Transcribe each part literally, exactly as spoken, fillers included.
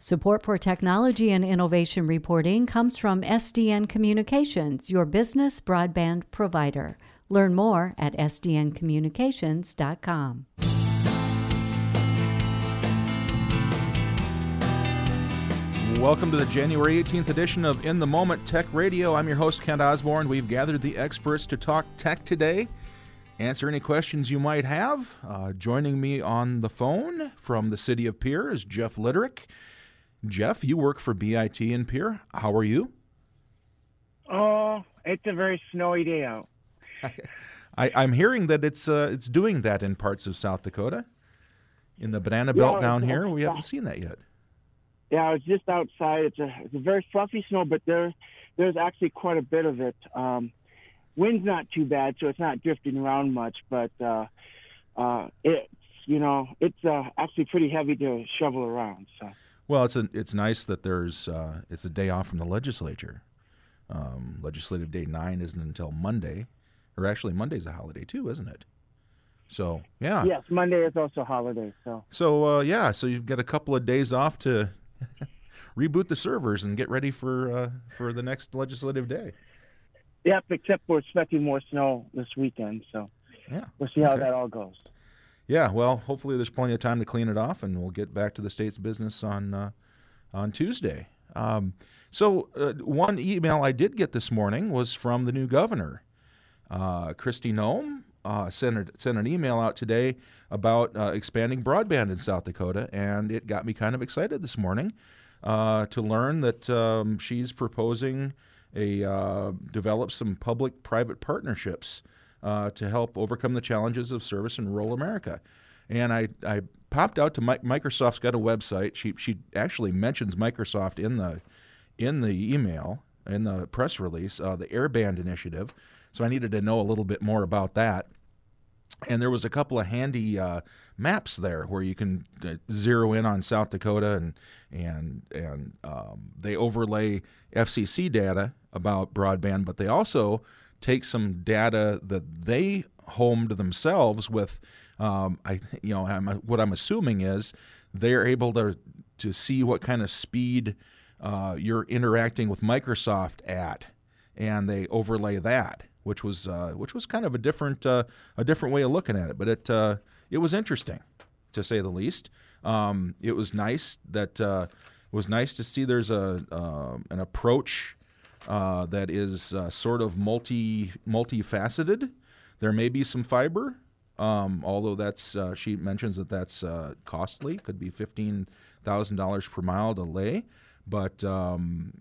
Support for technology and innovation reporting comes from S D N Communications, your business broadband provider. Learn more at S D N communications dot com. Welcome to the January eighteenth edition of In the Moment Tech Radio. I'm your host, Kent Osborne. We've gathered the experts to talk tech today, answer any questions you might have. Uh, joining me on the phone from the city of Pierre is Jeff Litterick. Jeff, you work for B I T in Pierre. How are you? Oh, it's a very snowy day out. I, I'm hearing that it's uh, it's doing that in parts of South Dakota. In the Banana Belt Yeah, down it's- here, we haven't seen that yet. Yeah, I was just outside. It's a it's a very fluffy snow, but there there's actually quite a bit of it. Um, wind's not too bad, so it's not drifting around much. But uh, uh, it's you know it's uh, actually pretty heavy to shovel around. So. Well, it's a, it's nice that there's uh, it's a day off from the legislature. Um, Legislative Day nine isn't until Monday, or actually Monday's a holiday too, isn't it? So yeah. Yes, Monday is also a holiday. So. So uh, yeah, so you've got a couple of days off to reboot the servers and get ready for uh, for the next legislative day. Yep, except we're expecting more snow this weekend, so Yeah. we'll see how Okay. that all goes. Yeah, well, hopefully there's plenty of time to clean it off, and we'll get back to the state's business on uh, on Tuesday. Um, so uh, one email I did get this morning was from the new governor, uh, Kristi Noem. Uh, sent, a, sent an email out today about uh, expanding broadband in South Dakota, and it got me kind of excited this morning uh, to learn that um, she's proposing a uh, develop some public-private partnerships Uh, to help overcome the challenges of service in rural America. And I, I popped out to Mi- Microsoft's got a website. She she actually mentions Microsoft in the in the email, in the press release, uh, the Airband initiative. So I needed to know a little bit more about that. And there was a couple of handy uh, maps there where you can uh, zero in on South Dakota, and and and um, they overlay F C C data about broadband, but they also take some data that they homed themselves with. Um, I, you know, I'm, what I'm assuming is they're able to to see what kind of speed uh, you're interacting with Microsoft at, and they overlay that, which was uh, which was kind of a different uh, a different way of looking at it. But it uh, it was interesting, to say the least. Um, it was nice that uh, it was nice to see there's a uh, an approach Uh, that is uh, sort of multi multifaceted. There may be some fiber, um, although that's uh, she mentions that that's uh, costly. Could be fifteen thousand dollars per mile to lay, but um,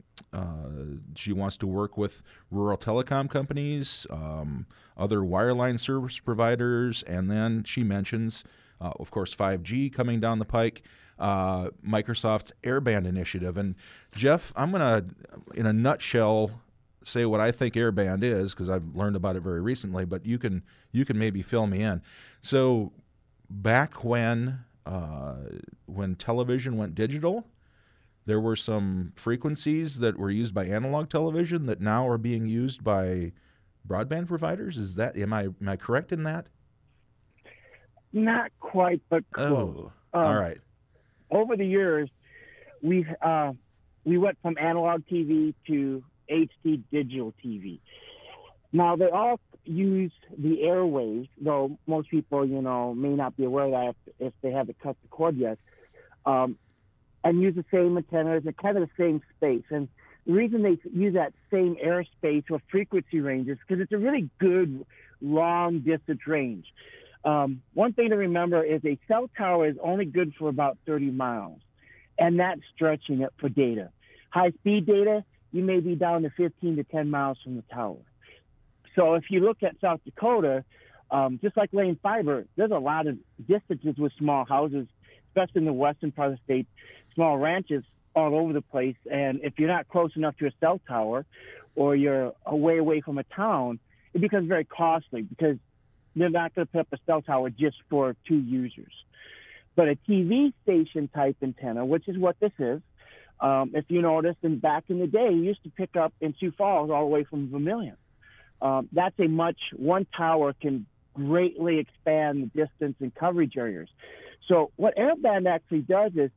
uh, she wants to work with rural telecom companies, um, other wireline service providers, and then she mentions, uh, of course, five G coming down the pike. Uh, Microsoft's Airband initiative. And Jeff, I'm going to, in a nutshell, say what I think Airband is, because I've learned about it very recently, but you can you can maybe fill me in. So back when uh, when television went digital, there were some frequencies that were used by analog television that now are being used by broadband providers. Is that, am I am I correct in that? Not quite, but close. Oh, Um, all right. Over the years, we uh, we went from analog T V to H D digital T V. Now they all use the airwaves, though most people, you know, may not be aware of that if, if they haven't cut the cord yet, um, and use the same antennas and kind of the same space. And the reason they use that same airspace or frequency range is because it's a really good long distance range. Um, one thing to remember is a cell tower is only good for about thirty miles, and that's stretching it for data. High-speed data, you may be down to fifteen to ten miles from the tower. So if you look at South Dakota, um, just like laying fiber, there's a lot of distances with small houses, especially in the western part of the state, small ranches all over the place. And if you're not close enough to a cell tower or you're way away from a town, it becomes very costly because they're not going to put up a cell tower just for two users. But a T V station type antenna, which is what this is, um, if you notice, and back in the day, you used to pick up in Sioux Falls all the way from Vermilion. Um, that's a much, one tower can greatly expand the distance and coverage areas. So what Airband actually does is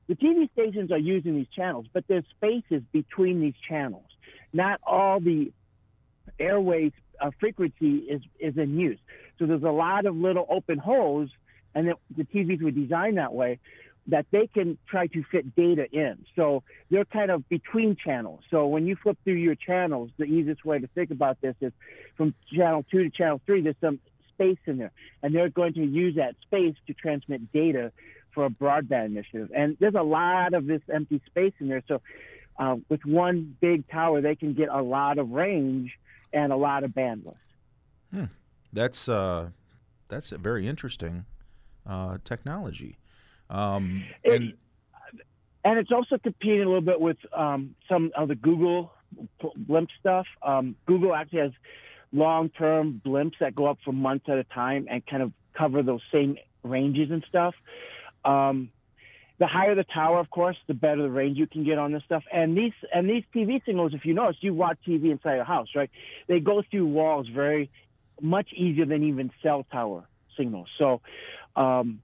the T V stations are using these channels, but there's spaces between these channels. Not all the airways uh, frequency is, is in use. So there's a lot of little open holes, and the, the T Vs were designed that way, that they can try to fit data in. So they're kind of between channels. So when you flip through your channels, the easiest way to think about this is from channel two to channel three, there's some space in there. And they're going to use that space to transmit data for a broadband initiative. And there's a lot of this empty space in there. So uh, with one big tower, they can get a lot of range and a lot of bandwidth. Hmm. That's, uh, that's a very interesting uh, technology. Um, and, it, and it's also competing a little bit with um, some of the Google blimp stuff. Um, Google actually has long-term blimps that go up for months at a time and kind of cover those same ranges and stuff. Um, the higher the tower, of course, the better the range you can get on this stuff. And these and these T V signals, if you notice, you watch T V inside a house, right? They go through walls very much easier than even cell tower signals. So, um,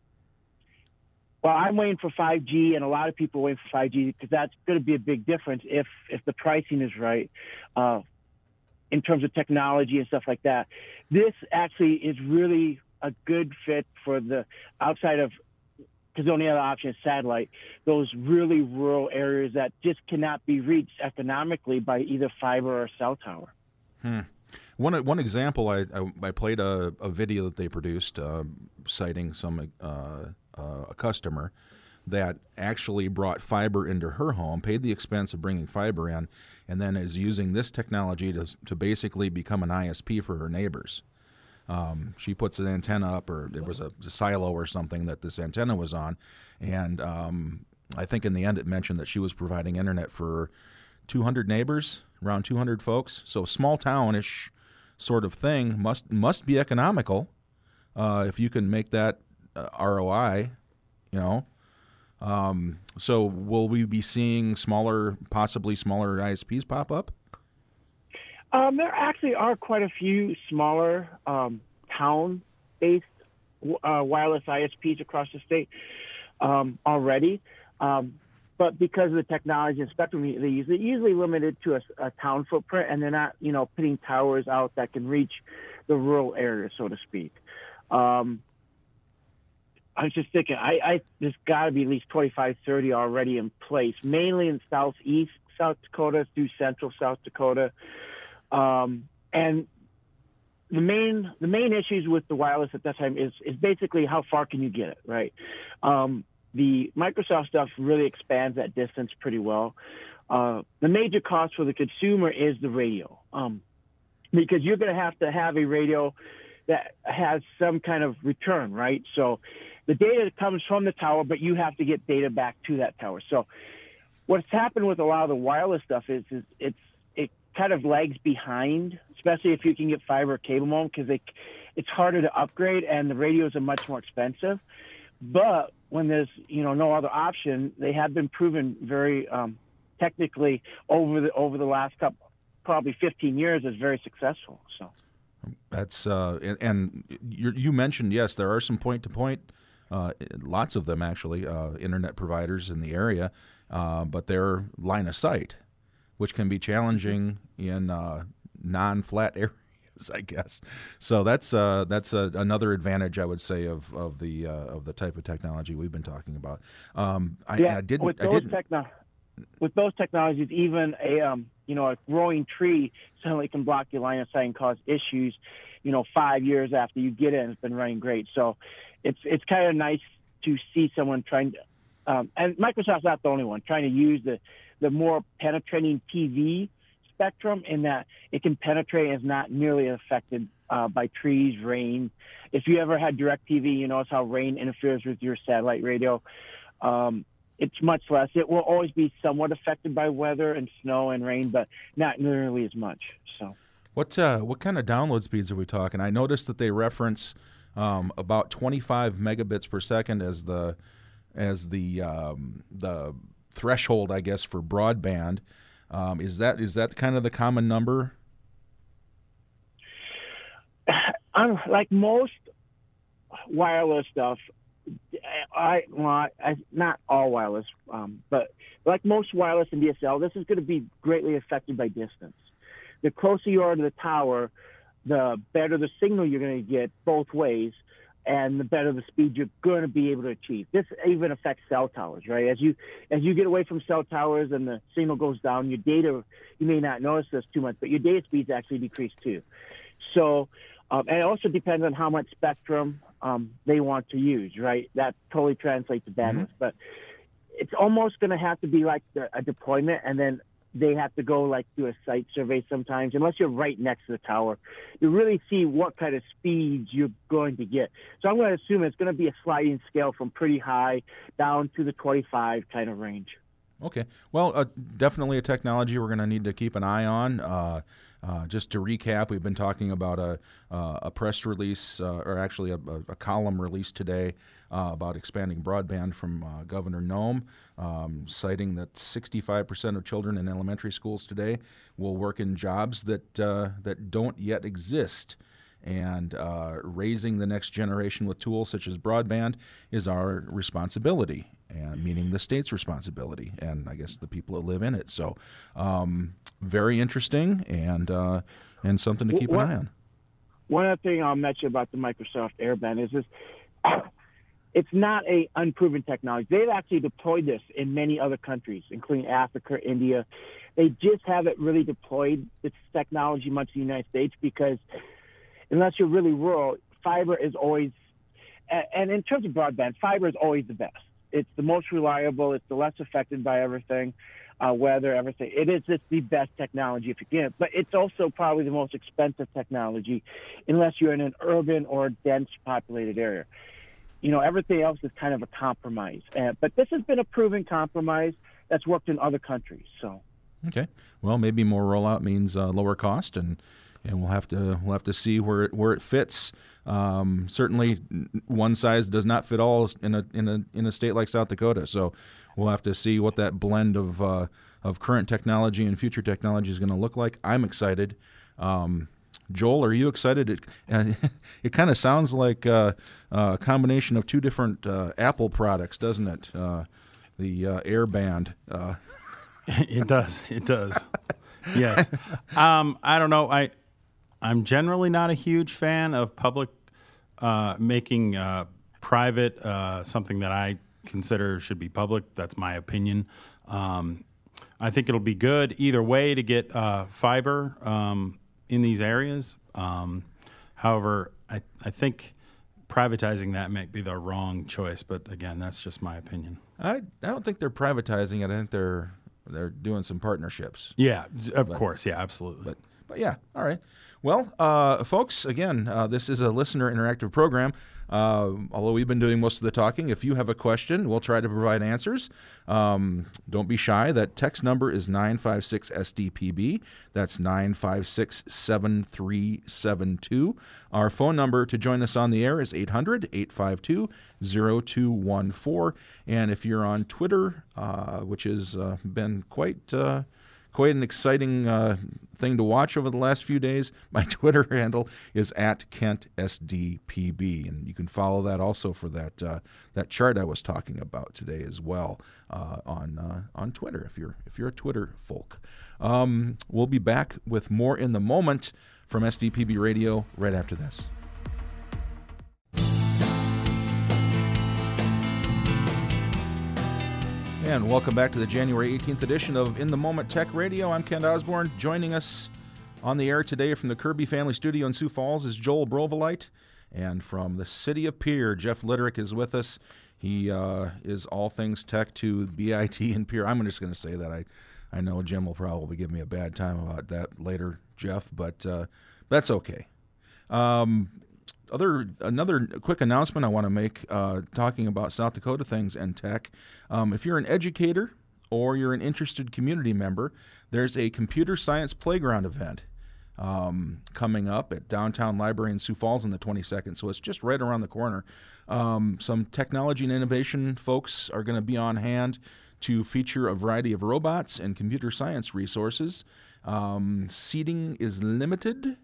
well, I'm waiting for five G, and a lot of people are waiting for five G because that's going to be a big difference if if the pricing is right uh, in terms of technology and stuff like that. This actually is really a good fit for the outside of, because the only other option is satellite, those really rural areas that just cannot be reached economically by either fiber or cell tower. Hmm. One one example, I I, I played a, a video that they produced uh, citing some uh, uh, a customer that actually brought fiber into her home, paid the expense of bringing fiber in, and then is using this technology to to basically become an I S P for her neighbors. Um, she puts an antenna up, or there was a, a silo or something that this antenna was on, and um, I think in the end it mentioned that she was providing internet for two hundred neighbors, around two hundred folks. So small townish sort of thing must must be economical uh, if you can make that uh, R O I, you know. Um, so will we be seeing smaller, possibly smaller I S Ps pop up? Um, there actually are quite a few smaller um, town-based uh, wireless I S Ps across the state um, already. Um, but because of the technology and spectrum they use, they're usually limited to a, a town footprint, and they're not, you know, putting towers out that can reach the rural areas, so to speak. Um, I was just thinking, I, I there's got to be at least twenty-five, thirty already in place, mainly in southeast South Dakota through central South Dakota. Um, and the main the main issues with the wireless at that time is is basically how far can you get it, right? Um, the Microsoft stuff really expands that distance pretty well. Uh, the major cost for the consumer is the radio, um, because you're going to have to have a radio that has some kind of return, right? So the data comes from the tower, but you have to get data back to that tower. So what's happened with a lot of the wireless stuff is, is it's it kind of lags behind, especially if you can get fiber or cable modem, because it, it's harder to upgrade and the radios are much more expensive. But when there's, you know, no other option, they have been proven very um, technically over the over the last couple, probably fifteen years, as very successful. So that's uh, and, and you, you mentioned, yes, there are some point to point, uh, lots of them actually, uh, internet providers in the area, uh, but they're line of sight, which can be challenging in uh, non-flat areas, I guess. So that's uh, that's uh, another advantage, I would say, of of the uh, of the type of technology we've been talking about. Um, I, yeah, I didn't. With I those, didn't. Techno- with those technologies, even a um, you know a growing tree suddenly can block your line of sight and cause issues. You know, five years after you get it, it's been running great. So it's it's kind of nice to see someone trying to, um, and Microsoft's not the only one trying to use the the more penetrating T V spectrum, in that it can penetrate and is not nearly affected uh, by trees, rain. If you ever had DirecTV, you notice how rain interferes with your satellite radio. Um, it's much less. It will always be somewhat affected by weather and snow and rain, but not nearly as much. So, what uh, what kind of download speeds are we talking? I noticed that they reference um, about twenty-five megabits per second as the as the um, the threshold, I guess, for broadband. Um, is that is that kind of the common number? Um, like most wireless stuff, I, well, I, I not all wireless, um, but like most wireless and D S L, this is going to be greatly affected by distance. The closer you are to the tower, the better the signal you're going to get both ways, and the better the speed you're going to be able to achieve. This even affects cell towers, right? As you as you get away from cell towers and the signal goes down, your data, you may not notice this too much, but your data speeds actually decrease too. So, um, and it also depends on how much spectrum um, they want to use, right? That totally translates to bandwidth. Mm-hmm. But it's almost going to have to be like the, a deployment, and then they have to go like do a site survey sometimes, unless you're right next to the tower, you really see what kind of speeds you're going to get. So I'm going to assume it's going to be a sliding scale from pretty high down to the twenty-five kind of range. Okay. Well, uh, definitely a technology we're going to need to keep an eye on. Uh, uh, just to recap, we've been talking about a, uh, a press release, uh, or actually a, a column release today uh, about expanding broadband from uh, Governor Noem, um, citing that sixty-five percent of children in elementary schools today will work in jobs that uh, that don't yet exist. And uh, raising the next generation with tools such as broadband is our responsibility, and meaning the state's responsibility, and I guess the people that live in it. So, um, very interesting, and uh, and something to keep one, an eye on. One other thing I'll mention about the Microsoft Airband is this: it's not a unproven technology. They've actually deployed this in many other countries, including Africa, India. They just haven't really deployed this technology much in the United States because, unless you're really rural, fiber is always, and in terms of broadband, fiber is always the best. It's the most reliable. It's the less affected by everything, uh, weather, everything. It is just the best technology if you can. But it's also probably the most expensive technology unless you're in an urban or dense populated area. You know, everything else is kind of a compromise. Uh, but this has been a proven compromise that's worked in other countries. So, okay. Well, maybe more rollout means uh, lower cost, and and we'll have to we'll have to see where it, where it fits. Um, certainly, one size does not fit all in a in a in a state like South Dakota. So, we'll have to see what that blend of uh, of current technology and future technology is going to look like. I'm excited. Um, Joel, are you excited? It uh, it kind of sounds like uh, a combination of two different uh, Apple products, doesn't it? Uh, the uh, Airband. Uh. It does. It does. Yes. Um, I don't know. I. I'm generally not a huge fan of public uh, making uh, private uh, something that I consider should be public. That's my opinion. Um, I think it'll be good either way to get uh, fiber um, in these areas. Um, however, I, I think privatizing that might be the wrong choice. But again, that's just my opinion. I, I don't think they're privatizing it. I think they're they're doing some partnerships. Yeah, of but, course. Yeah, absolutely. But but yeah, all right. Well, uh, folks, again, uh, this is a listener interactive program. Uh, although we've been doing most of the talking, if you have a question, we'll try to provide answers. Um, don't be shy. That text number is nine five six S D P B. That's nine five six, seven three seven two. Our phone number to join us on the air is eight hundred, eight five two, zero two one four. And if you're on Twitter, uh, which has uh, been quite... Uh, Quite an exciting uh, thing to watch over the last few days. My Twitter handle is at Kent S D P B, and you can follow that also for that uh, that chart I was talking about today as well uh, on uh, on Twitter. If you're if you're a Twitter folk, um, we'll be back with more in the moment from S D P B Radio right after this. And welcome back to the January eighteenth edition of In the Moment Tech Radio. I'm Kent Osborne. Joining us on the air today from the Kirby Family Studio in Sioux Falls is Joel Brovolite. And from the city of Pierre, Jeff Litterick is with us. He uh, is all things tech to B I T in Pierre. I'm just going to say that. I, I know Jim will probably give me a bad time about that later, Jeff, but uh, that's okay. Um, Other another quick announcement I want to make, uh, talking about South Dakota things and tech. Um, if you're an educator or you're an interested community member, there's a computer science playground event um, coming up at Downtown Library in Sioux Falls on the twenty-second. So it's just right around the corner. Um, some technology and innovation folks are going to be on hand to feature a variety of robots and computer science resources. Um, seating is limited.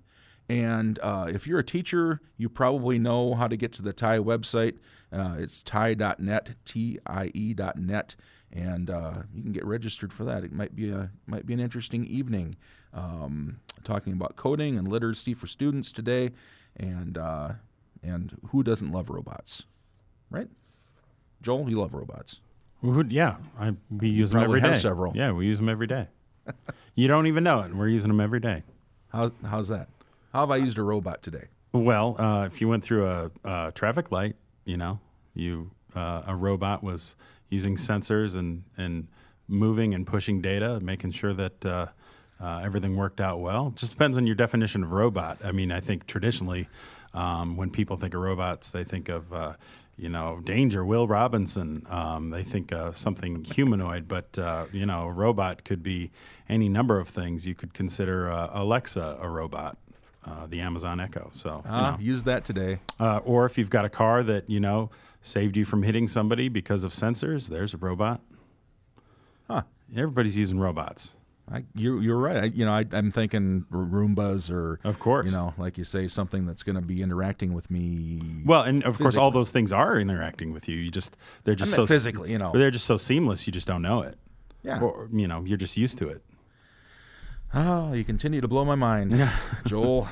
And uh, if you're a teacher, you probably know how to get to the T I E website. Uh, it's T I E dot net, T I E dot net, and uh, you can get registered for that. It might be a might be an interesting evening, um, talking about coding and literacy for students today, and uh, and who doesn't love robots, right? Joel, you love robots. Would, yeah, I, we use them probably every have day. several. Yeah, we use them every day. You don't even know it. We're using them every day. How, how's that? How have I used a robot today? Well, uh, if you went through a, a traffic light, you know, you uh, a robot was using sensors and, and moving and pushing data, making sure that uh, uh, everything worked out well. It just depends on your definition of robot. I mean, I think traditionally, um, when people think of robots, they think of uh, you know, Danger, Will Robinson. Um, they think of something humanoid, but, uh, you know, a robot could be any number of things. You could consider uh, Alexa a robot, uh, the Amazon Echo. So, Ah, you know. use that today. Uh, or if you've got a car that, you know, saved you from hitting somebody because of sensors, there's a robot. Huh. Everybody's using robots. I, you're, you're right. I, you know, I, I'm thinking Roombas or, Of course. you know, like you say, something that's going to be interacting with me. Well, and of course, all physically. those things are interacting with you. You just they're just I so meant physically, you know. They're just so seamless. You just don't know it. Yeah. Or you know, you're just used to it. Oh, you continue to blow my mind, Joel.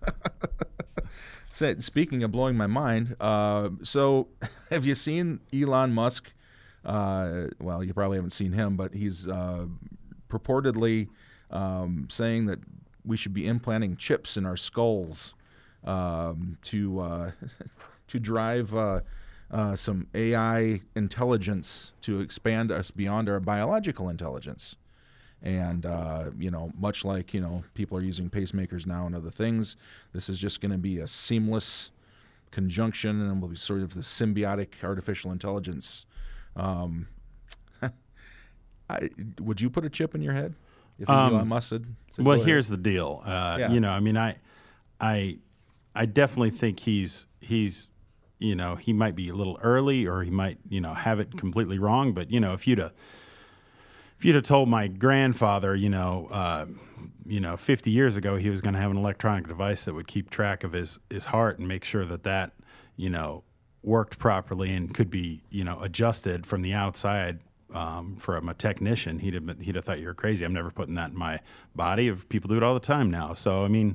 So, speaking of blowing my mind, uh, so have you seen Elon Musk? Uh, well, you probably haven't seen him, but he's uh, purportedly um, saying that we should be implanting chips in our skulls um, to uh, to drive uh, uh, some A I intelligence to expand us beyond our biological intelligence. And, uh, you know, much like, you know, people are using pacemakers now and other things, this is just going to be a seamless conjunction and will be sort of the symbiotic artificial intelligence. Um, I, would you put a chip in your head if Um, Elon Musk said, said Well, go ahead? here's the deal. Uh, Yeah. You know, I mean, I, I, I definitely think he's he's, you know, he might be a little early, or he might, you know, have it completely wrong. But you know, if you'd have, if you'd have told my grandfather, you know, uh, you know, fifty years ago, he was going to have an electronic device that would keep track of his his heart and make sure that that, you know, worked properly and could be, you know, adjusted from the outside. Um, from a technician, he'd have been, he'd have thought you were crazy. I'm never putting that in my body. If people do it all the time now. So I mean,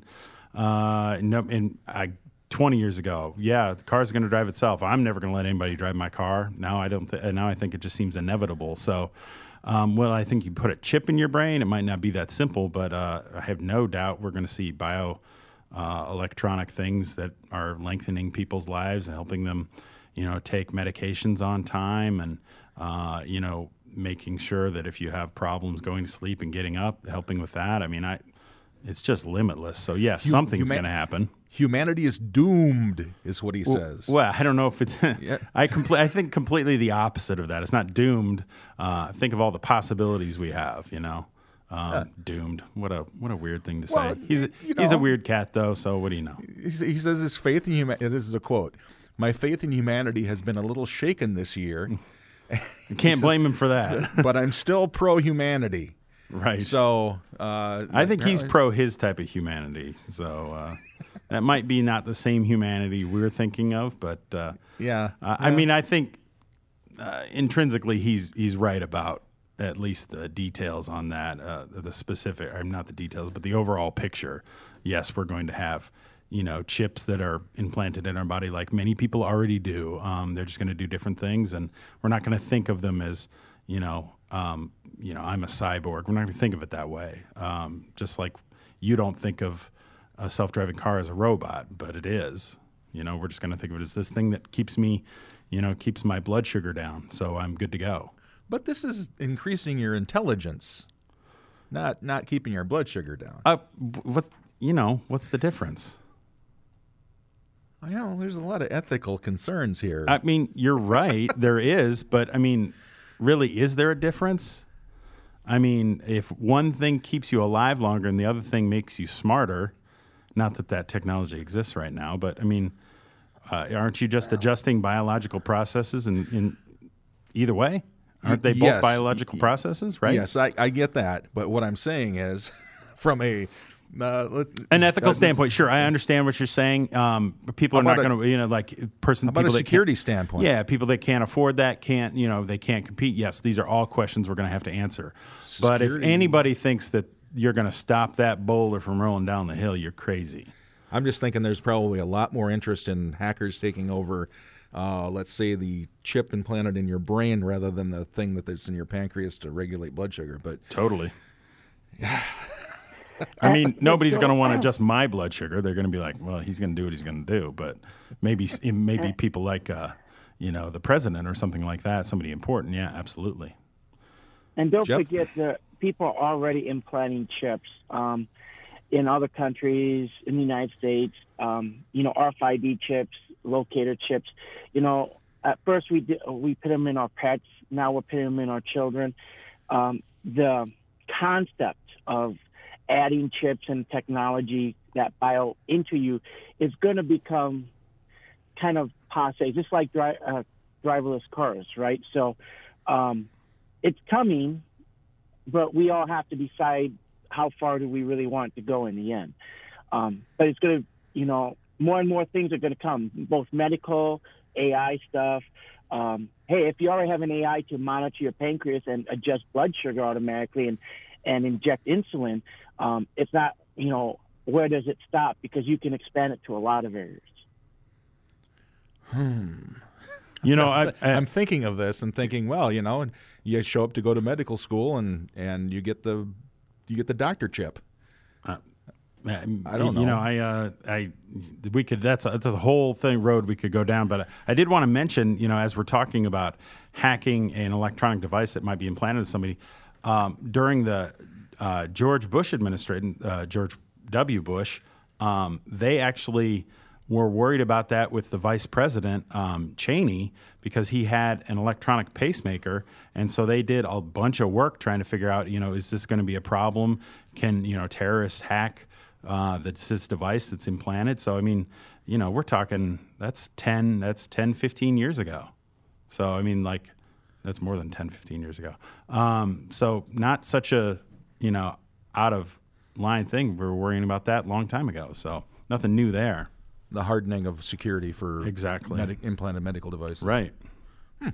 uh, no, and I twenty years ago, yeah, the car's going to drive itself. I'm never going to let anybody drive my car. Now I don't. Th- now I think it just seems inevitable. So, um, well, I think you put a chip in your brain. It might not be that simple, but uh, I have no doubt we're going to see bio uh, electronic things that are lengthening people's lives and helping them, you know, take medications on time and. Uh, you know, making sure that if you have problems going to sleep and getting up, helping with that. I mean, I, it's just limitless. So yes, Hu- something's human- going to happen. Humanity is doomed, is what he says. Well, I don't know if it's. Yeah. I complete. I think completely the opposite of that. It's not doomed. Uh, think of all the possibilities we have. You know, um, doomed. What a what a weird thing to Well, say. He's a, you he's a know. weird cat though. So what do you know? He s- he says his faith in humanity, this is a quote, "My faith in humanity has been a little shaken this year, You can't blame him for that. but I'm still pro-humanity." Right. So uh, I think he's apparently- pro his type of humanity. So uh, that might be not the same humanity we're thinking of, but uh, Yeah. uh, I mean, I think uh, intrinsically he's he's right about at least the details on that, uh, the specific, or not the details, but the overall picture. Yes, we're going to have, you know, chips that are implanted in our body like many people already do. Um, they're just going to do different things, and we're not going to think of them as, you know, um, you know, I'm a cyborg. We're not going to think of it that way. Um, just like you don't think of a self-driving car as a robot, but it is. You know, we're just going to think of it as this thing that keeps me, you know, keeps my blood sugar down, so I'm good to go. But this is increasing your intelligence, not not keeping your blood sugar down. Uh, what you know? What's the difference? Well, there's a lot of ethical concerns here. I mean, you're right. There is, but I mean, really, is there a difference? I mean, if one thing keeps you alive longer and the other thing makes you smarter, not that that technology exists right now, but I mean, uh, aren't you just adjusting biological processes in, in either way? Aren't they both Yes. biological processes, right? Yes, I, I get that. But what I'm saying is, from a Uh, let's, An ethical uh, standpoint, sure, I understand what you're saying. Um, but people are How not about going to, you know, like person. How about people a that security can't- standpoint? Yeah, people that can't afford that can't, you know, they can't compete. Yes, these are all questions we're going to have to answer. But if Security- anybody thinks that you're going to stop that boulder from rolling down the hill, you're crazy. I'm just thinking there's probably a lot more interest in hackers taking over, uh, let's say, the chip implanted in your brain rather than the thing that that's in your pancreas to regulate blood sugar. But Totally. I mean, nobody's going to want to adjust my blood sugar. They're going to be like, well, he's going to do what he's going to do. But maybe maybe people like, uh, you know, the president or something like that, somebody important. Yeah, absolutely. And don't Jeff? forget that people are already implanting chips um, in other countries, in the United States. Um, you know, R F I D chips, locator chips. You know, at first we did, we put them in our pets. Now we're putting them in our children. Um, the concept of adding chips and technology that bio into you is going to become kind of passe, just like dri- uh, driverless cars, right? So um, it's coming, but we all have to decide how far do we really want to go in the end. Um, but it's going to, you know, more and more things are going to come, both medical, A I stuff. Um, hey, if you already have an A I to monitor your pancreas and adjust blood sugar automatically and, and inject insulin, um, it's not, you know, where does it stop? Because you can expand it to a lot of areas. You know, I, I, I'm thinking of this and thinking, well, you know, you show up to go to medical school and, and you get the you get the doctor chip. I I don't know. You know, I, uh, I, we could. That's a, that's a whole thing road we could go down. But I did want to mention, you know, as we're talking about hacking an electronic device that might be implanted in somebody, um, during the uh, George Bush administration, uh, George W. Bush, um, they actually were worried about that with the vice president, um, Cheney, because he had an electronic pacemaker. And so they did a bunch of work trying to figure out, you know, is this going to be a problem? Can, you know, terrorists hack uh, this, this device that's implanted? So, I mean, you know, we're talking, that's ten, that's ten, fifteen years ago. So, I mean, like, that's more than ten, fifteen years ago. Um, so not such a, you know, out of line thing. We were worrying about that a long time ago. So nothing new there. The hardening of security for Exactly. medi- implanted medical devices. Right. Yeah,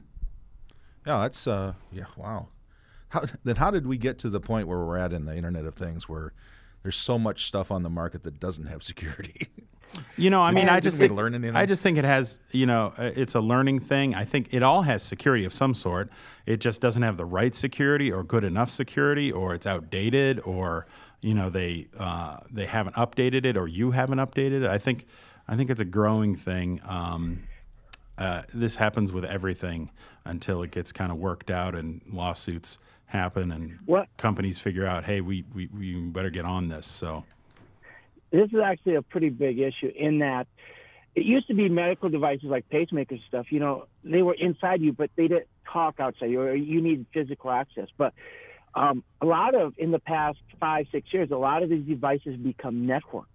that's uh, yeah, wow. How, then how did we get to the point where we're at in the Internet of Things, where there's so much stuff on the market that doesn't have security? You know, I mean, I Didn't just we think, learn anything? I just think it has, you know, uh, it's a learning thing. I think it all has security of some sort. It just doesn't have the right security or good enough security, or it's outdated, or you know, they uh, they haven't updated it, or you haven't updated it. I think I think it's a growing thing. Um, uh, this happens with everything until it gets kind of worked out and lawsuits happen and What? companies figure out, hey, we, we we better get on this. So. This is actually a pretty big issue in that it used to be medical devices like pacemakers and stuff, you know, they were inside you, but they didn't talk outside you, or you needed physical access. But um, a lot of, in the past five, six years, a lot of these devices become networked,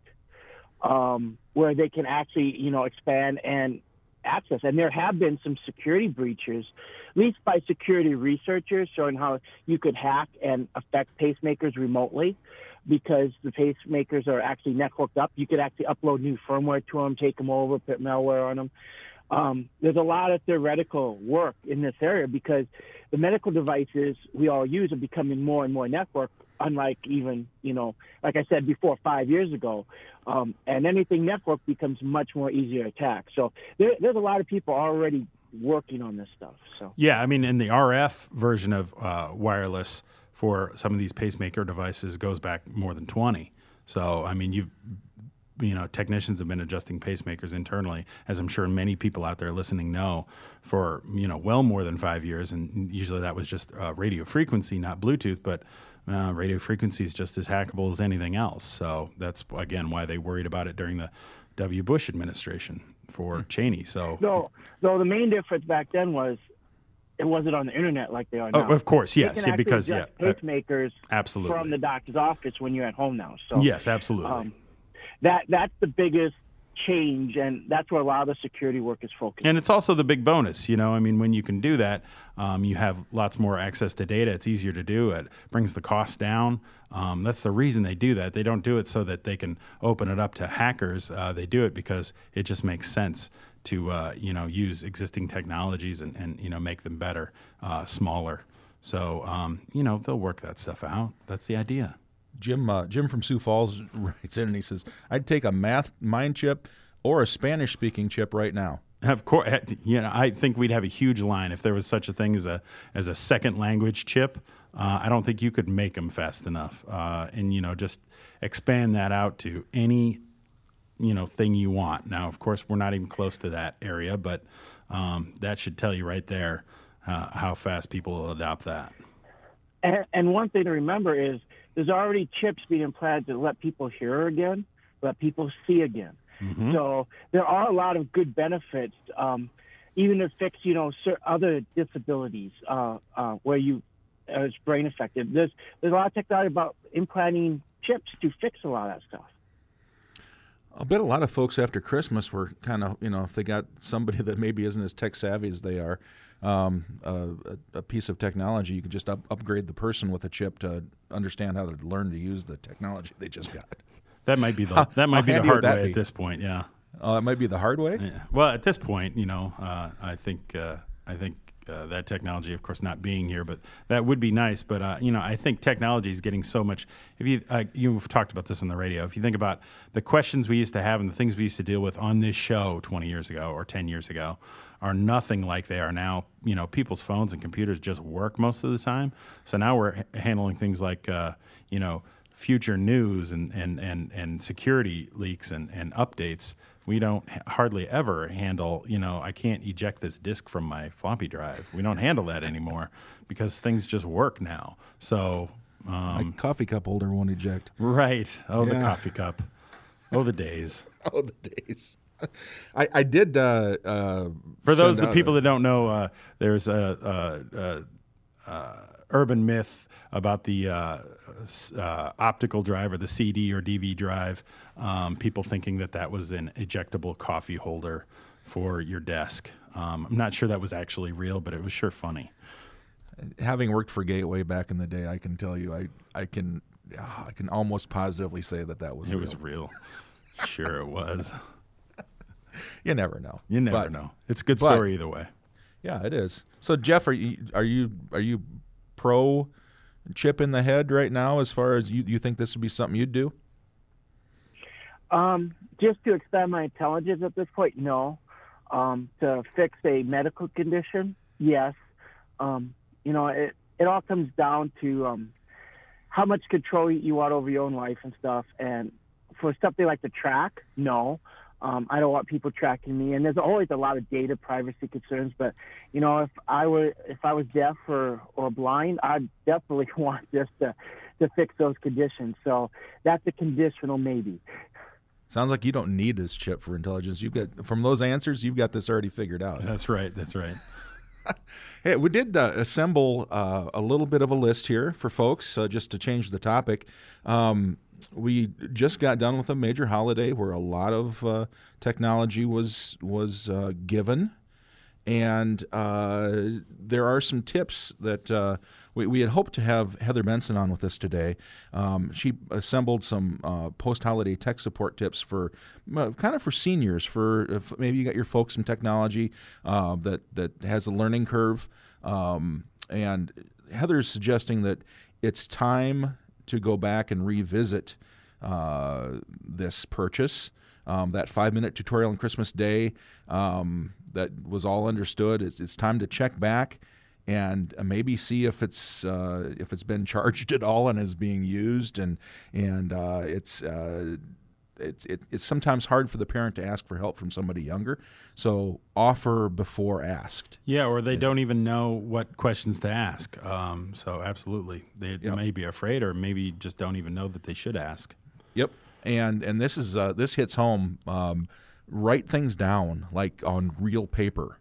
um, where they can actually, you know, expand and access. And there have been some security breaches, at least by security researchers, showing how you could hack and affect pacemakers remotely, because the pacemakers are actually networked up. You could actually upload new firmware to them, take them over, put malware on them. Um, there's a lot of theoretical work in this area because the medical devices we all use are becoming more and more networked, unlike even, you know, like I said before, five years ago. Um, and anything networked becomes much more easier to attack. So there, there's a lot of people already working on this stuff. So Yeah, I mean, in the R F version of uh, wireless for some of these pacemaker devices goes back more than twenty. So, I mean, you've, you know, technicians have been adjusting pacemakers internally, as I'm sure many people out there listening know, for, you know, well more than five years. And usually that was just uh, radio frequency, not Bluetooth, but uh, radio frequency is just as hackable as anything else. So that's, again, why they worried about it during the W. Bush administration for Cheney. So, So, so the main difference back then was it wasn't on the internet like they are oh, now. of course, They yes, can yeah, actually because, yeah. adjust uh, pacemakers absolutely. from the doctor's office when you're at home now. So Yes, absolutely. um, that that's the biggest change, and that's where a lot of the security work is focused. And it's also the big bonus, you know. I mean, when you can do that, um, you have lots more access to data. It's easier to do. It brings the cost down. Um, that's the reason they do that. They don't do it so that they can open it up to hackers. Uh, they do it because it just makes sense to uh, you know use existing technologies and, and you know make them better, uh, smaller. So um, you know they'll work that stuff out. That's the idea. Jim uh, Jim from Sioux Falls writes in and he says, "I'd take a math mind chip or a Spanish speaking chip right now." Of course, you know I think we'd have a huge line if there was such a thing as a as a second language chip. Uh, I don't think you could make them fast enough, uh, and you know just expand that out to any you know thing you want. Now, of course, we're not even close to that area, but um, that should tell you right there uh, how fast people will adopt that. And, and one thing to remember is there's already chips being implanted to let people hear again, let people see again. Mm-hmm. So there are a lot of good benefits, um, even to fix, you know, other disabilities uh, uh, where you uh, it's brain affected. There's there's a lot of technology about implanting chips to fix a lot of that stuff. I bet a lot of folks after Christmas were kind of, you know, if they got somebody that maybe isn't as tech savvy as they are, um, uh, a, a piece of technology, you could just up, upgrade the person with a chip to understand how to learn to use the technology they just got. That might be the that might be the hard way at this point. Yeah. Oh, uh, it might be the hard way. Yeah. Well, at this point, you know, uh, I think uh, I think. Uh, that technology, of course, not being here, but that would be nice. But uh, you know, I think technology is getting so much. If you uh, you've talked about this on the radio, if you think about the questions we used to have and the things we used to deal with on this show twenty years ago or ten years ago, are nothing like they are now. You know, people's phones and computers just work most of the time. So now we're h- handling things like uh, you know future news and and and and security leaks and and updates. We don't hardly ever handle, you know, I can't eject this disk from my floppy drive. We don't handle that anymore because things just work now. So, um, my coffee cup holder won't eject. Right. Oh, yeah. The coffee cup. Oh, the days. Oh, the days. I, I did. Uh, uh, For those the people a, that don't know, uh, there's a, a, a, a urban myth about the uh, uh, optical drive or the C D or D V drive, um, people thinking that that was an ejectable coffee holder for your desk. Um, I'm not sure that was actually real, but it was sure funny. Having worked for Gateway back in the day, I can tell you, I, I can I can almost positively say that that was it real. was real. Sure it was. You never know. You never but, know. It's a good but, story either way. Yeah, it is. So, Jeff, are you are you are you pro chip in the head right now, as far as you, you think this would be something you'd do? Um, just to expand my intelligence at this point, no. Um, to fix a medical condition, yes. Um, you know, it, it all comes down to um, how much control you want over your own life and stuff. And for something like the track, no. Um, I don't want people tracking me, and there's always a lot of data privacy concerns. But you know, if I were if I was deaf or, or blind, I'd definitely want this to to fix those conditions. So that's a conditional maybe. Sounds like you don't need this chip for intelligence. You've got from those answers, you've got this already figured out. That's right. That's right. Hey, we did uh, assemble uh, a little bit of a list here for folks, uh, just to change the topic. Um, We just got done with a major holiday where a lot of uh, technology was was uh, given, and uh, there are some tips that uh, we, we had hoped to have Heather Benson on with us today. Um, she assembled some uh, post-holiday tech support tips for uh, kind of for seniors, for if maybe you got your folks some technology uh, that, that has a learning curve, um, and Heather is suggesting that it's time to go back and revisit uh, this purchase. Um, that five-minute tutorial on Christmas Day um, that was all understood. It's, it's time to check back and uh, maybe see if it's uh, if it's been charged at all and is being used. And and uh, it's uh, it's it, it's sometimes hard for the parent to ask for help from somebody younger. So offer before asked. Yeah, or they don't even know what questions to ask. Um, so absolutely, they Yep. may be afraid, or maybe just don't even know that they should ask. Yep. And and this is uh, this hits home. Um, write things down like on real paper.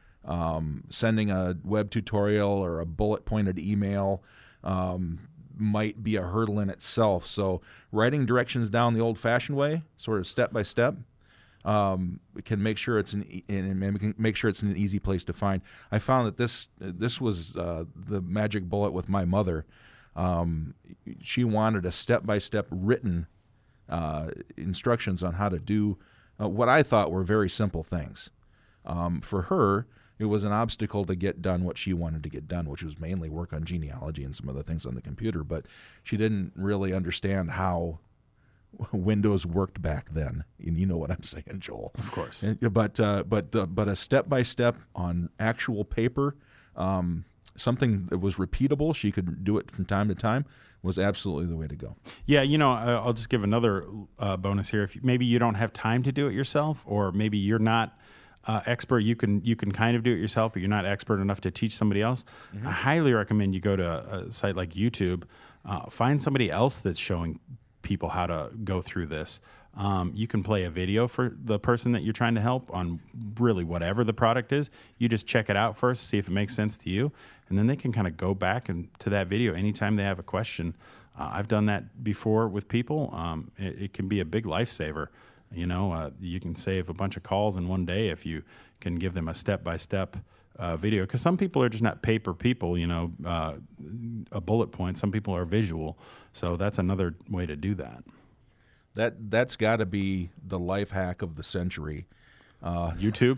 Um, sending a web tutorial or a bullet pointed email um, might be a hurdle in itself. So writing directions down the old fashioned way, sort of step by step, um, can make sure it's an e- and can make sure it's an easy place to find. I found that this this was uh, the magic bullet with my mother. Um, she wanted a step-by-step written uh, instructions on how to do uh, what I thought were very simple things. Um, for her, it was an obstacle to get done what she wanted to get done, which was mainly work on genealogy and some other things on the computer. But she didn't really understand how Windows worked back then. And you know what I'm saying, Joel. Of course. But uh, but the, but a step-by-step on actual paper, um, something that was repeatable, she could do it from time to time, was absolutely the way to go. Yeah, you know, I'll just give another uh, bonus here. If maybe you don't have time to do it yourself, or maybe you're not uh, expert, you can you can kind of do it yourself, but you're not expert enough to teach somebody else. Mm-hmm. I highly recommend you go to a site like YouTube, uh, find somebody else that's showing people how to go through this. Um, you can play a video for the person that you're trying to help on really whatever the product is. You just check it out first, see if it makes sense to you, and then they can kind of go back and to that video anytime they have a question. Uh, I've done that before with people. Um, it, it can be a big lifesaver. You know, uh, you can save a bunch of calls in one day if you can give them a step-by-step uh, video. Because some people are just not paper people, you know, uh, a bullet point. Some people are visual. So that's another way to do that. That that's got to be the life hack of the century. Uh, YouTube,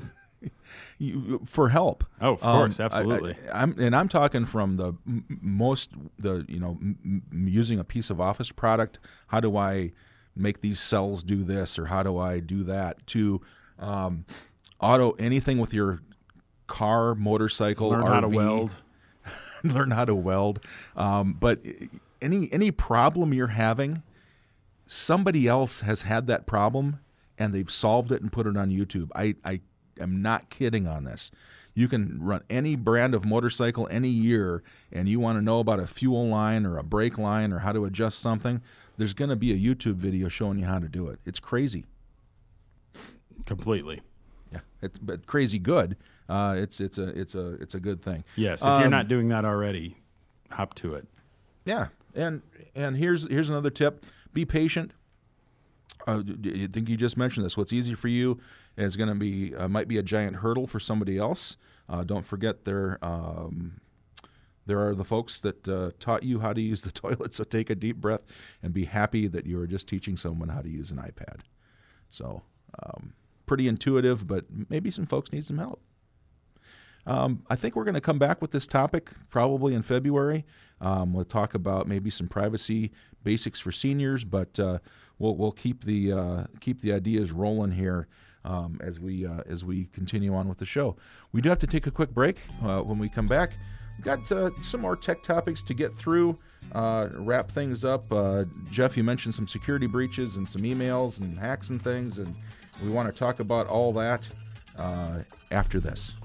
you, for help. Oh, of um, course, absolutely. I, I, I'm and I'm talking from the m- most the you know m- using a piece of office product. How do I make these cells do this, or how do I do that? To um, auto anything with your car, motorcycle, learn R V, how to weld. learn how to weld. Um, but any any problem you're having, somebody else has had that problem and they've solved it and put it on YouTube. I, I am not kidding on this. You can run any brand of motorcycle any year, and you want to know about a fuel line or a brake line or how to adjust something, there's going to be a YouTube video showing you how to do it. It's crazy. Completely. Yeah, it's but crazy good. Uh, it's it's a it's a it's a good thing. Yes, if um, you're not doing that already, hop to it. Yeah, and and here's here's another tip: be patient. Uh, I think you just mentioned this. What's easy for you is going to be uh, might be a giant hurdle for somebody else. Uh, don't forget there um, there are the folks that uh, taught you how to use the toilet. So take a deep breath and be happy that you are just teaching someone how to use an iPad. So um, pretty intuitive, but maybe some folks need some help. Um, I think we're going to come back with this topic probably in February. Um, we'll talk about maybe some privacy basics for seniors, but uh, we'll we'll keep the uh, keep the ideas rolling here um, as we uh, as we continue on with the show. We do have to take a quick break. Uh, when we come back, we've got uh, some more tech topics to get through. Uh, wrap things up. Uh, Jeff, you mentioned some security breaches and some emails and hacks and things, and we want to talk about all that uh, after this.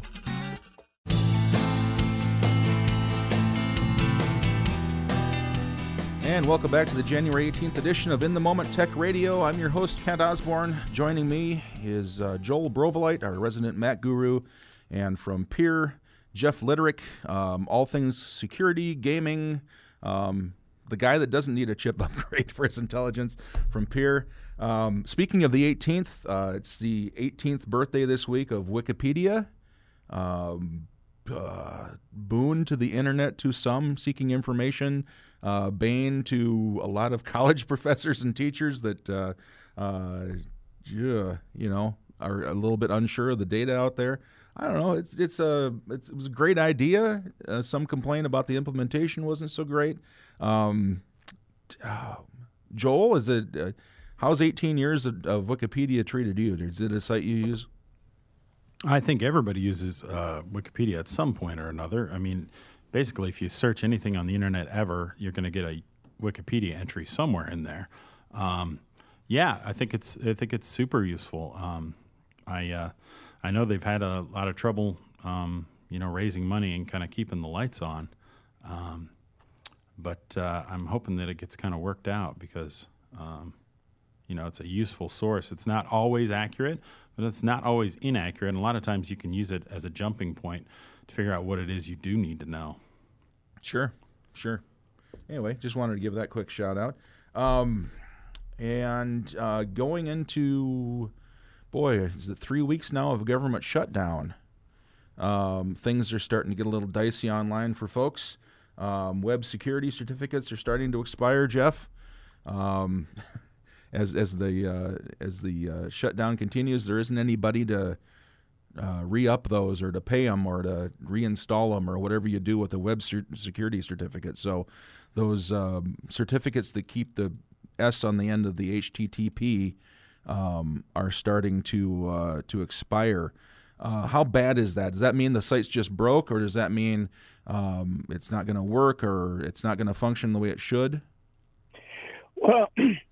And welcome back to the January eighteenth edition of In the Moment Tech Radio. I'm your host, Kent Osborne. Joining me is uh, Joel Brovelite, our resident Mac guru, and from Peer, Jeff Litterick, um, all things security, gaming, um, the guy that doesn't need a chip upgrade for his intelligence from Peer. Um, speaking of the eighteenth, uh, it's the eighteenth birthday this week of Wikipedia. Um, uh, boon to the internet to some seeking information. Uh, bane to a lot of college professors and teachers that, uh, uh, yeah, you know, are a little bit unsure of the data out there. I don't know. It's it's a it's, it was a great idea. Uh, some complain about the implementation wasn't so great. Um, uh, Joel, is it uh, how's eighteen years of, of Wikipedia treated you? Is it a site you use? I think everybody uses uh, Wikipedia at some point or another. I mean, basically, if you search anything on the internet ever, you're going to get a Wikipedia entry somewhere in there. Um, yeah, I think it's I think it's super useful. Um, I uh, I know they've had a lot of trouble, um, you know, raising money and kind of keeping the lights on, um, but uh, I'm hoping that it gets kind of worked out because um, you know it's a useful source. It's not always accurate, but it's not always inaccurate. And a lot of times you can use it as a jumping point to figure out what it is you do need to know. Sure, sure. Anyway, just wanted to give that quick shout out. Um, and uh, going into boy, is it three weeks now of government shutdown? Um, things are starting to get a little dicey online for folks. Um, web security certificates are starting to expire, Jeff. Um, as as the uh, as the uh, shutdown continues, there isn't anybody to uh, re-up those or to pay them or to reinstall them or whatever you do with a web cer- security certificate. So those um, certificates that keep the S on the end of the H T T P um, are starting to uh, to expire. Uh, how bad is that? Does that mean the site's just broke, or does that mean um, it's not going to work, or it's not going to function the way it should? Well,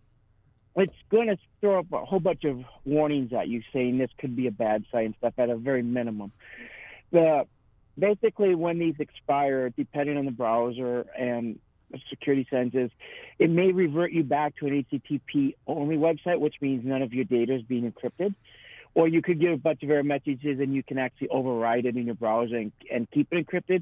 it's going to throw up a whole bunch of warnings at you saying this could be a bad site and stuff at a very minimum. The basically, when these expire, depending on the browser and security senses, it may revert you back to an H T T P only website, which means none of your data is being encrypted. Or you could get a bunch of error messages and you can actually override it in your browser and, and keep it encrypted.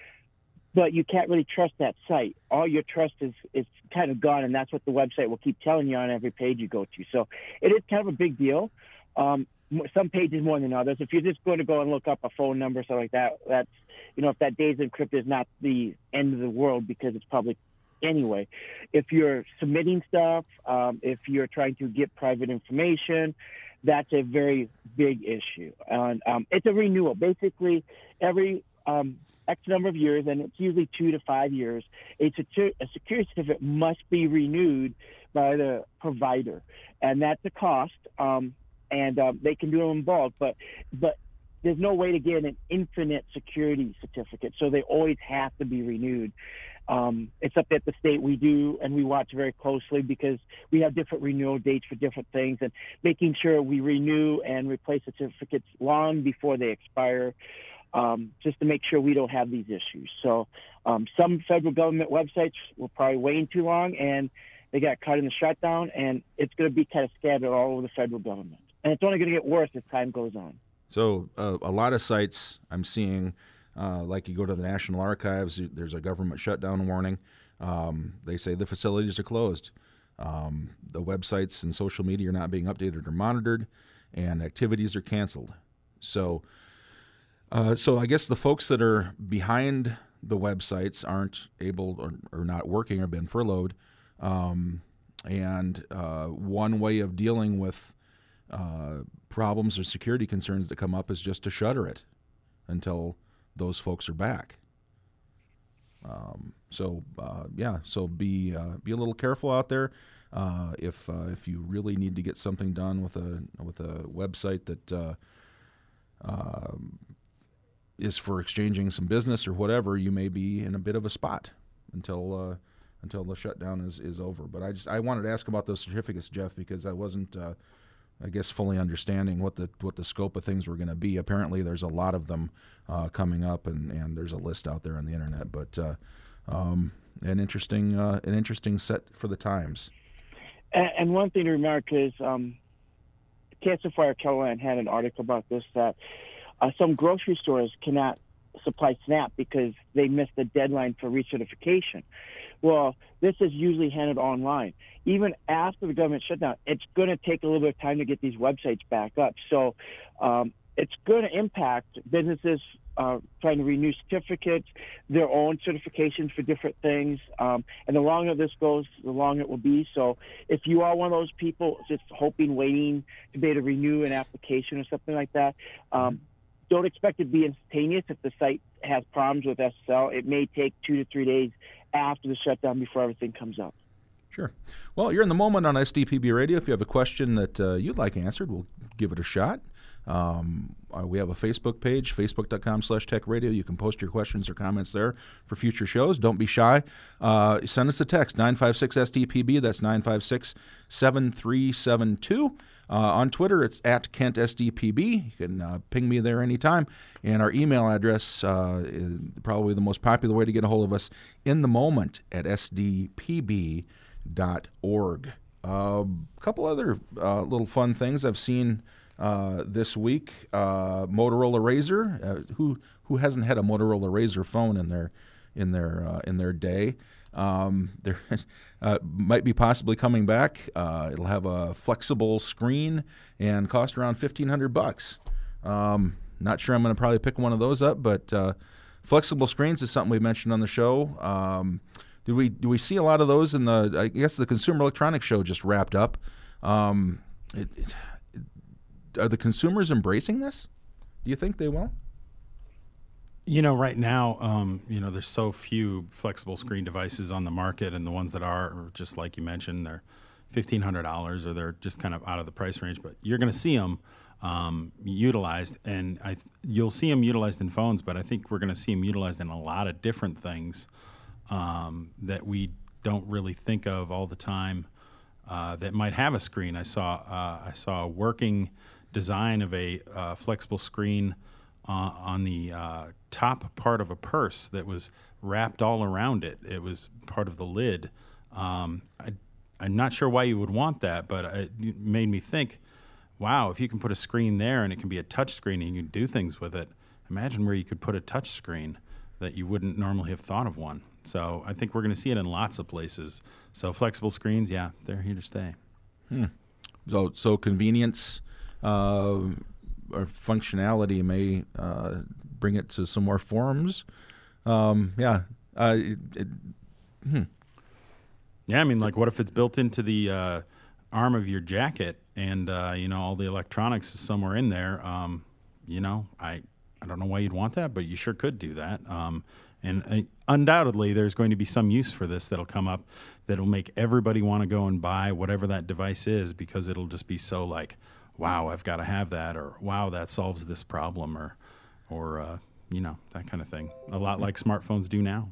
But you can't really trust that site. All your trust is, is kind of gone, and that's what the website will keep telling you on every page you go to. So it is kind of a big deal. Um, some pages more than others. If you're just going to go and look up a phone number or something like that, that's, you know, if that data is encrypted, is not the end of the world because it's public anyway. If you're submitting stuff, um, if you're trying to get private information, that's a very big issue. And um, it's a renewal. Basically, every um, X number of years, and it's usually two to five years, a, secu- a security certificate must be renewed by the provider. And that's a cost, um, and um, they can do it in bulk, but, but there's no way to get an infinite security certificate, so they always have to be renewed. Um, it's up at the state. We do, and we watch very closely because we have different renewal dates for different things, and making sure we renew and replace certificates long before they expire, um, just to make sure we don't have these issues. So um, some federal government websites were probably waiting too long, and they got caught in the shutdown, and it's going to be kind of scattered all over the federal government. And it's only going to get worse as time goes on. So uh, a lot of sites I'm seeing, Uh, like you go to the National Archives, there's a government shutdown warning. Um, they say the facilities are closed. Um, the websites and social media are not being updated or monitored, and activities are canceled. So, uh, so I guess the folks that are behind the websites aren't able or, or not working or been furloughed. Um, and uh, one way of dealing with uh, problems or security concerns that come up is just to shutter it until those folks are back. Um, so uh, yeah, so be uh, be a little careful out there. Uh, if uh, if you really need to get something done with a with a website that uh, uh, is for exchanging some business or whatever, you may be in a bit of a spot until uh, until the shutdown is, is over. But I just I wanted to ask about those certificates, Jeff, because I wasn't. Uh, I guess fully understanding what the what the scope of things were going to be. Apparently, there's a lot of them uh, coming up, and, and there's a list out there on the internet. But uh, um, an interesting uh, an interesting set for the times. And, and one thing to remark is, um, Cancer Fire Carolina had an article about this, that uh, some grocery stores cannot supply SNAP because they missed the deadline for recertification. Well, this is usually handled online. Even after the government shutdown, it's going to take a little bit of time to get these websites back up. So um, it's going to impact businesses uh, trying to renew certificates, their own certifications for different things. Um, and the longer this goes, the longer it will be. So if you are one of those people just hoping, waiting to be able to renew an application or something like that, um, don't expect it to be instantaneous. If the site has problems with S S L, it may take two to three days after the shutdown before everything comes up. Sure. Well, you're in the moment on S D P B Radio. If you have a question that uh, you'd like answered, we'll give it a shot. Um, uh, we have a Facebook page, facebook.com slash tech radio. You can post your questions or comments there for future shows. Don't be shy. Uh, send us a text, nine five six S D P B. That's nine five six, seven three seven two. Uh, on Twitter, it's at Kent S D P B. You can uh, ping me there anytime. And our email address uh, is probably the most popular way to get a hold of us, in the moment at s d p b dot org. A uh, couple other uh, little fun things I've seen uh, this week. Uh, Motorola Razr. Uh, who who hasn't had a Motorola Razr phone in their in their uh, in their day? Um, there uh, might be possibly coming back. Uh, it'll have a flexible screen and cost around fifteen hundred bucks. Um, not sure I'm going to probably pick one of those up, but uh, flexible screens is something we mentioned on the show. Um, do we do we see a lot of those in the? I guess the Consumer Electronics Show just wrapped up. Um, it, it, are the consumers embracing this? Do you think they will? You know, right now, um, you know, there's so few flexible screen devices on the market, and the ones that are, are just like you mentioned, they're fifteen hundred dollars, or they're just kind of out of the price range. But you're going to see them um, utilized, and I, you'll see them utilized in phones, but I think we're going to see them utilized in a lot of different things um, that we don't really think of all the time uh, that might have a screen. I saw uh, I saw a working design of a uh, flexible screen Uh, on the uh, top part of a purse that was wrapped all around it. It was part of the lid. Um, I, I'm not sure why you would want that, but it made me think, wow, if you can put a screen there and it can be a touch screen and you can do things with it, imagine where you could put a touch screen that you wouldn't normally have thought of one. So I think we're going to see it in lots of places. So flexible screens, yeah, they're here to stay. Hmm. So, so convenience uh, or functionality may uh, bring it to some more forms. Um, yeah. Uh, it, it, hmm. Yeah, I mean, like, what if it's built into the uh, arm of your jacket, and uh, you know all the electronics is somewhere in there? Um, you know, I I don't know why you'd want that, but you sure could do that. Um, and uh, undoubtedly, there's going to be some use for this that'll come up that'll make everybody want to go and buy whatever that device is, because it'll just be so like, wow, I've got to have that, or wow, that solves this problem, or, or uh, you know, that kind of thing. A lot like smartphones do now.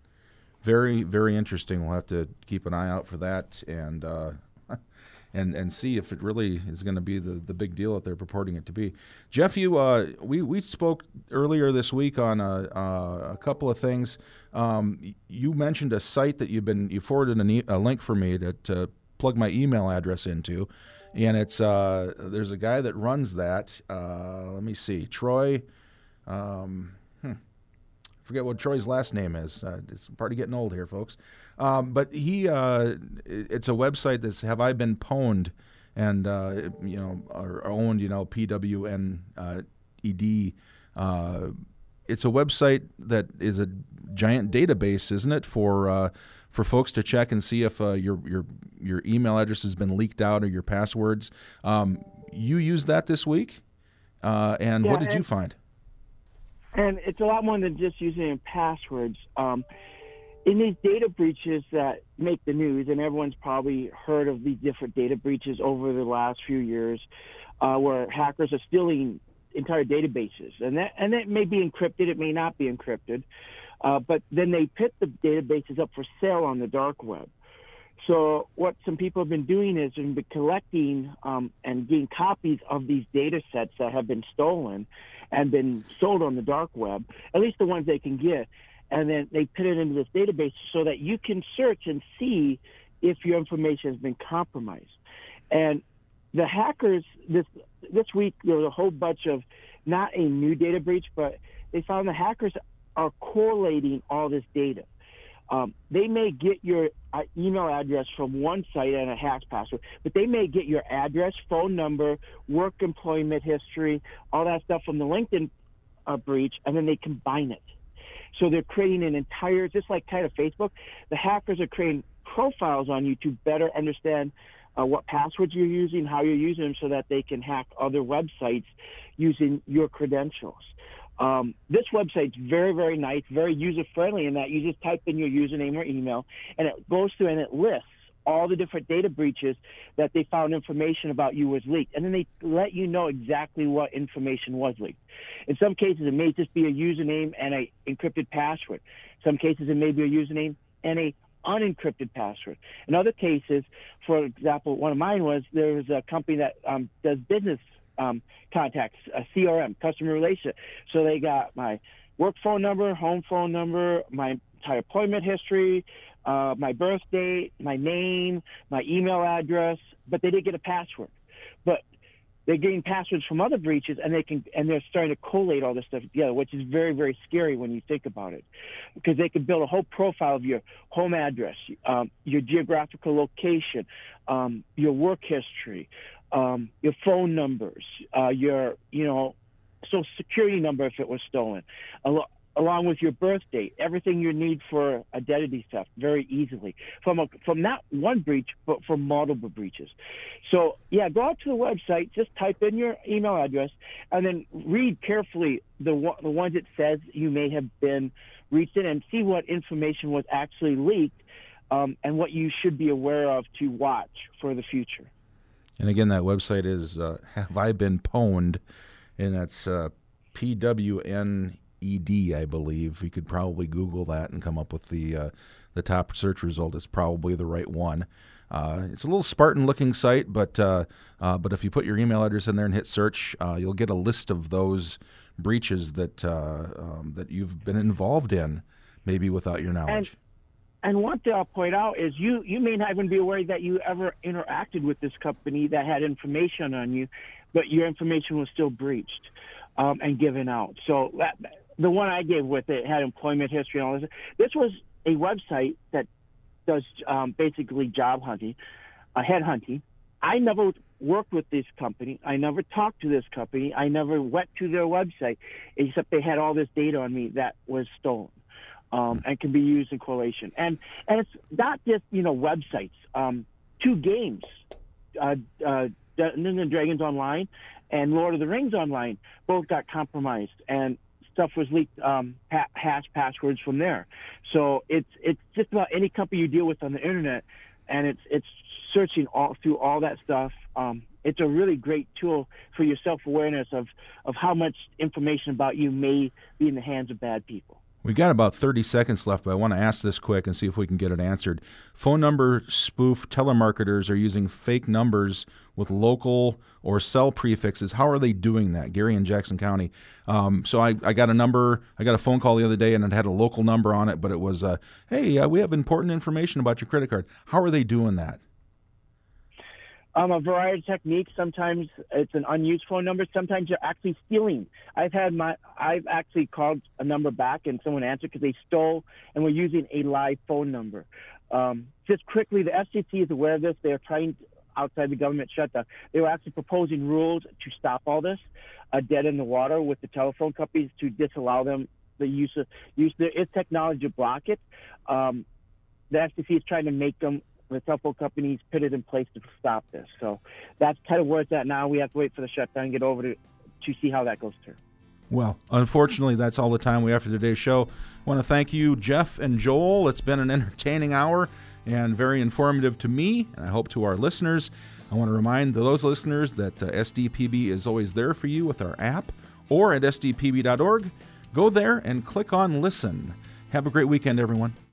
Very, very interesting. We'll have to keep an eye out for that, and uh, and and see if it really is going to be the, the big deal that they're purporting it to be. Jeff, you uh, we we spoke earlier this week on a, uh, a couple of things. Um, you mentioned a site that you've been you forwarded an e- a link for me to, to plug my email address into. And it's uh, there's a guy that runs that. Uh, let me see, Troy. Um, hmm, forget what Troy's last name is. Uh, it's part of getting old here, folks. Um, but he, uh, it's a website that's Have I Been Pwned, and uh, you know, or owned, you know, P W N E D. Uh, it's a website that is a giant database, isn't it, for uh, for folks to check and see if uh, your your your email address has been leaked out, or your passwords. Um, you used that this week, uh, and yeah, what did and, you find? And it's a lot more than just using passwords. Um, in these data breaches that make the news, and everyone's probably heard of these different data breaches over the last few years, uh, where hackers are stealing entire databases, and that and that may be encrypted, it may not be encrypted, uh, but then they put the databases up for sale on the dark web. So what some people have been doing is they've been collecting um, and getting copies of these data sets that have been stolen and been sold on the dark web, at least the ones they can get, and then they put it into this database so that you can search and see if your information has been compromised. And the hackers, this this week, there was a whole bunch of, not a new data breach, but they found the hackers are correlating all this data. Um, they may get your uh, email address from one site and a hacked password, but they may get your address, phone number, work employment history, all that stuff from the LinkedIn uh, breach, and then they combine it. So they're creating an entire, just like kind of Facebook, the hackers are creating profiles on you to better understand uh, what passwords you're using, how you're using them, so that they can hack other websites using your credentials. Um, this website's very, very nice, very user-friendly in that you just type in your username or email, and it goes through and it lists all the different data breaches that they found information about you was leaked. And then they let you know exactly what information was leaked. In some cases, it may just be a username and a encrypted password. Some cases, it may be a username and a unencrypted password. In other cases, for example, one of mine was, there was a company that um, does business Um, contacts, a C R M, customer relationship. So they got my work phone number, home phone number, my entire employment history, uh, my birth date, my name, my email address, but they didn't get a password. But they're getting passwords from other breaches, and they can and they're starting to collate all this stuff together, which is very, very scary when you think about it, because they can build a whole profile of your home address, um, your geographical location, um, your work history, um, your phone numbers, uh, your you know social security number if it was stolen, al- along with your birth date, everything you need for identity theft very easily from a, from not one breach, but from multiple breaches. So, yeah, go out to the website, just type in your email address, and then read carefully the, the ones it says you may have been reached in, and see what information was actually leaked, um, and what you should be aware of to watch for the future. And again, that website is uh, Have I Been Pwned, and that's uh, P W N E D, I believe. You could probably Google that and come up with the uh, the top search result. Is probably the right one. Uh, it's a little Spartan-looking site, but uh, uh, but if you put your email address in there and hit search, uh, you'll get a list of those breaches that uh, um, that you've been involved in, maybe without your knowledge. And, and one thing I'll point out is you you may not even be aware that you ever interacted with this company that had information on you, but your information was still breached um, and given out. So that, the one I gave with it had employment history and all this. This was a website that does um, basically job hunting, uh, head hunting. I never worked with this company. I never talked to this company. I never went to their website, except they had all this data on me that was stolen um, and can be used in correlation. And and it's not just, you know, websites. Um, two games, uh, uh, Dungeons and Dragons Online and Lord of the Rings Online, both got compromised, and stuff was leaked, um, ha- hash passwords from there. So it's it's just about any company you deal with on the internet, and it's it's searching all through all that stuff. Um, it's a really great tool for your self-awareness of, of how much information about you may be in the hands of bad people. We've got about thirty seconds left, but I want to ask this quick and see if we can get it answered. Phone number spoof telemarketers are using fake numbers with local or cell prefixes. How are they doing that? Gary in Jackson County. Um, so I, I got a number, I got a phone call the other day, and it had a local number on it, but it was, uh, hey, uh, we have important information about your credit card. How are they doing that? Um, a variety of techniques. Sometimes it's an unused phone number. Sometimes you're actually stealing. I've had my, I've actually called a number back and someone answered because they stole and were using a live phone number. Um, just quickly, the F C C is aware of this. They are trying, outside the government shutdown, they were actually proposing rules to stop all this, uh, dead in the water with the telephone companies to disallow them the use of, use, there is technology to block it. Um, the F C C is trying to make them, the telephone companies put it in place to stop this. So that's kind of where it's at now. We have to wait for the shutdown and get over to to see how that goes through. Well, unfortunately, that's all the time we have for today's show. I want to thank you, Jeff and Joel. It's been an entertaining hour and very informative to me, and I hope to our listeners. I want to remind those listeners that uh, S D P B is always there for you with our app or at S D P B dot org. Go there and click on Listen. Have a great weekend, everyone.